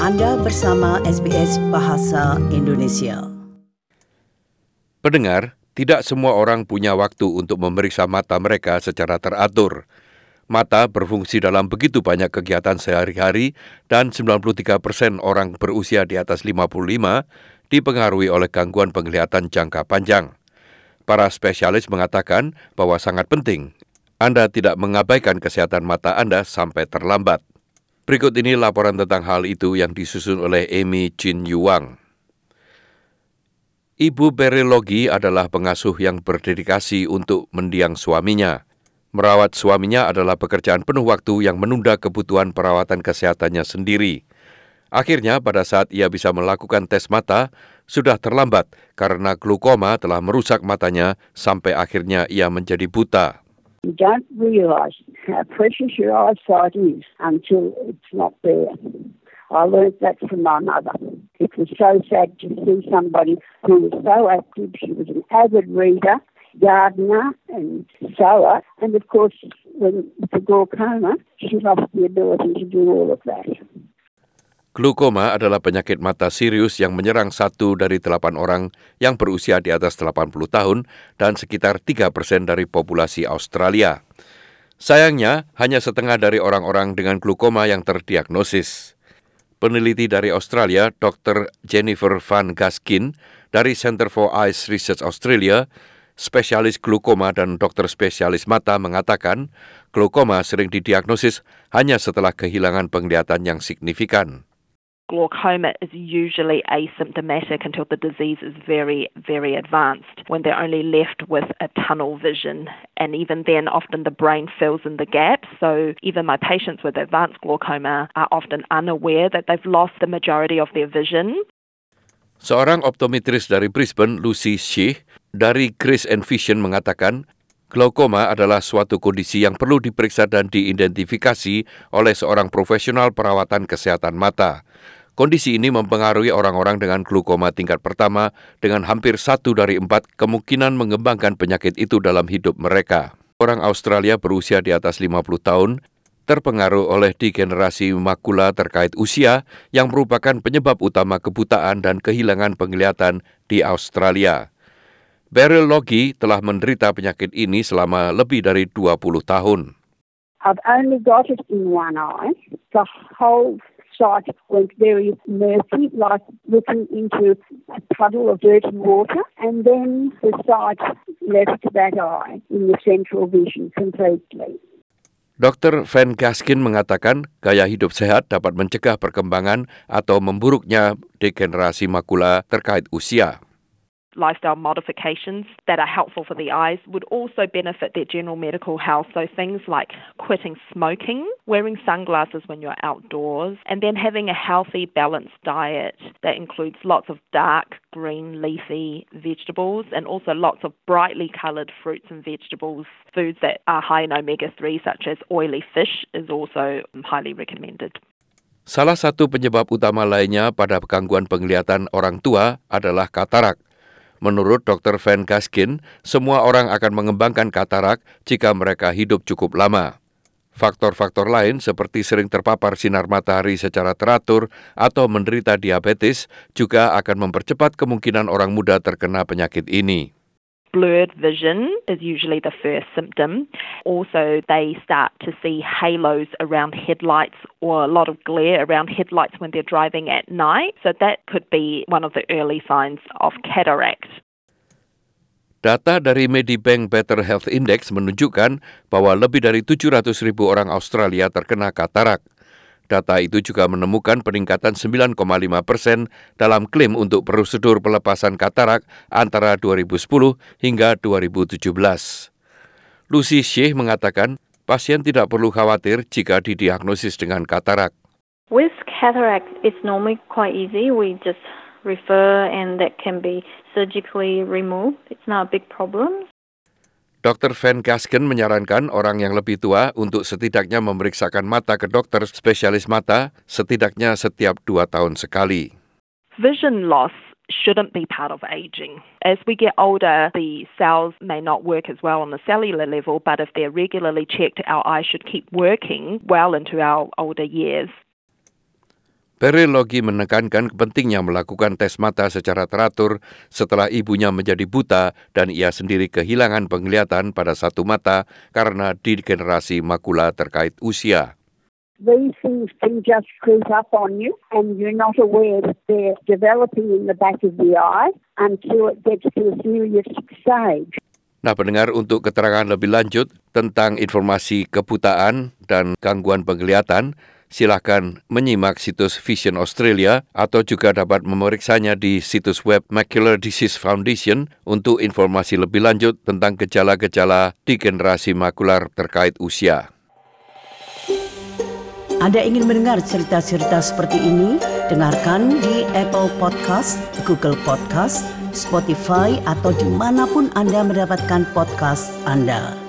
Anda bersama SBS Bahasa Indonesia. Pendengar, tidak semua orang punya waktu untuk memeriksa mata mereka secara teratur. Mata berfungsi dalam begitu banyak kegiatan sehari-hari dan 93% orang berusia di atas 55 dipengaruhi oleh gangguan penglihatan jangka panjang. Para spesialis mengatakan bahwa sangat penting Anda tidak mengabaikan kesehatan mata Anda sampai terlambat. Berikut ini laporan tentang hal itu yang disusun oleh Amy Chin Yuang. Ibu Beryl Logie adalah pengasuh yang berdedikasi untuk mendiang suaminya. Merawat suaminya adalah pekerjaan penuh waktu yang menunda kebutuhan perawatan kesehatannya sendiri. Akhirnya pada saat ia bisa melakukan tes mata, sudah terlambat karena glaukoma telah merusak matanya sampai akhirnya ia menjadi buta. You don't realise how precious your eyesight is until it's not there. I learnt that from my mother. It was so sad to see somebody who was so active. She was an avid reader, gardener and sower. And of course, when the glaucoma, she lost the ability to do all of that. Glaukoma adalah penyakit mata serius yang menyerang 1 dari 8 orang yang berusia di atas 80 tahun dan sekitar 3% dari populasi Australia. Sayangnya, hanya setengah dari orang-orang dengan glaukoma yang terdiagnosis. Peneliti dari Australia, Dr. Jennifer Van Gaskin dari Centre for Eyes Research Australia, spesialis glaukoma dan dokter spesialis mata mengatakan, glaukoma sering didiagnosis hanya setelah kehilangan penglihatan yang signifikan. Glaucoma is usually asymptomatic until the disease is very, very advanced, when they're only left with a tunnel vision. And even then, often the brain fills in the gaps. So even my patients with advanced glaucoma are often unaware that they've lost the majority of their vision. Seorang optometris dari Brisbane, Lucy Shih, dari Grace and Vision mengatakan, glaukoma adalah suatu kondisi yang perlu diperiksa dan diidentifikasi oleh seorang profesional perawatan kesehatan mata. Kondisi ini mempengaruhi orang-orang dengan glaukoma tingkat pertama dengan hampir 1 dari 4 kemungkinan mengembangkan penyakit itu dalam hidup mereka. Orang Australia berusia di atas 50 tahun terpengaruh oleh degenerasi makula terkait usia yang merupakan penyebab utama kebutaan dan kehilangan penglihatan di Australia. Beryl Logie telah menderita penyakit ini selama lebih dari 20 tahun. I've only got it in one eye. The whole sight went very murky, like looking into a puddle of dirty water, and then the sight left that eye in the central vision completely. Dr. Van Gaskin mengatakan gaya hidup sehat dapat mencegah perkembangan atau memburuknya degenerasi makula terkait usia. Lifestyle modifications that are helpful for the eyes would also benefit their general medical health. So things like quitting smoking, wearing sunglasses when you're outdoors, and then having a healthy, balanced diet that includes lots of dark, green, leafy vegetables and also lots of brightly coloured fruits and vegetables. Foods that are high in omega-3 such as oily fish is also highly recommended. Salah satu penyebab utama lainnya pada gangguan penglihatan orang tua adalah katarak. Menurut Dr. Van Gaskin, semua orang akan mengembangkan katarak jika mereka hidup cukup lama. Faktor-faktor lain seperti sering terpapar sinar matahari secara teratur atau menderita diabetes juga akan mempercepat kemungkinan orang muda terkena penyakit ini. Blurred vision is usually the first symptom. Also, they start to see halos around headlights or a lot of glare around headlights when they're driving at night. So that could be one of the early signs of cataract. Data dari Medibank Better Health Index menunjukkan bahwa lebih dari 700,000 orang Australia terkena katarak. Data itu juga menemukan peningkatan 9,5% dalam klaim untuk prosedur pelepasan katarak antara 2010 hingga 2017. Lucy Shih mengatakan, pasien tidak perlu khawatir jika didiagnosis dengan katarak. With cataract, it's normally quite easy. We just refer and that can be surgically removed. It's not a big problem. Dr. Van Gaskin menyarankan orang yang lebih tua untuk setidaknya memeriksakan mata ke dokter spesialis mata setidaknya setiap 2 tahun sekali. Vision loss shouldn't be part of aging. As we get older, the cells may not work as well on the cellular level, but if they're regularly checked, our eyes should keep working well into our older years. Beryl Logie menekankan pentingnya melakukan tes mata secara teratur setelah ibunya menjadi buta dan ia sendiri kehilangan penglihatan pada satu mata karena degenerasi makula terkait usia. These things can just creep up on you and you're not aware that they're developing in the back of the eye until it gets to a serious stage. Nah, pendengar, untuk keterangan lebih lanjut tentang informasi kebutaan dan gangguan penglihatan, silakan menyimak situs Vision Australia atau juga dapat memeriksanya di situs web Macular Disease Foundation untuk informasi lebih lanjut tentang gejala-gejala degenerasi makular terkait usia. Anda ingin mendengar cerita-cerita seperti ini? Dengarkan di Apple Podcast, Google Podcast, Spotify, atau dimanapun Anda mendapatkan podcast Anda.